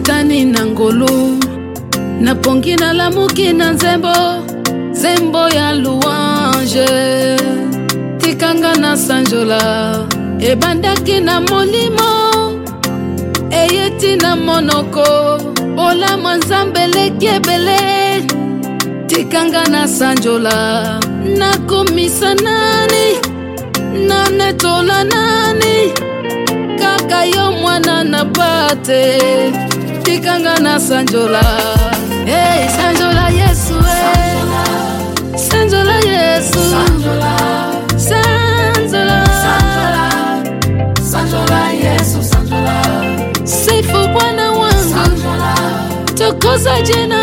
Satani na ngolu na pongi na lamuki na zembo ya louange. Tikanga na sanjola ebandaki na molimo eyeti na monoko ola manzambele kiebele. Tikanga na sanjola na komisa nani na netola nani kaka yo mwana na pate. Tikanga na sanjola hey sanjola Yesu sanjola Yesu sanjola Yesu sanjola sifu Bwana wangu tukuza jina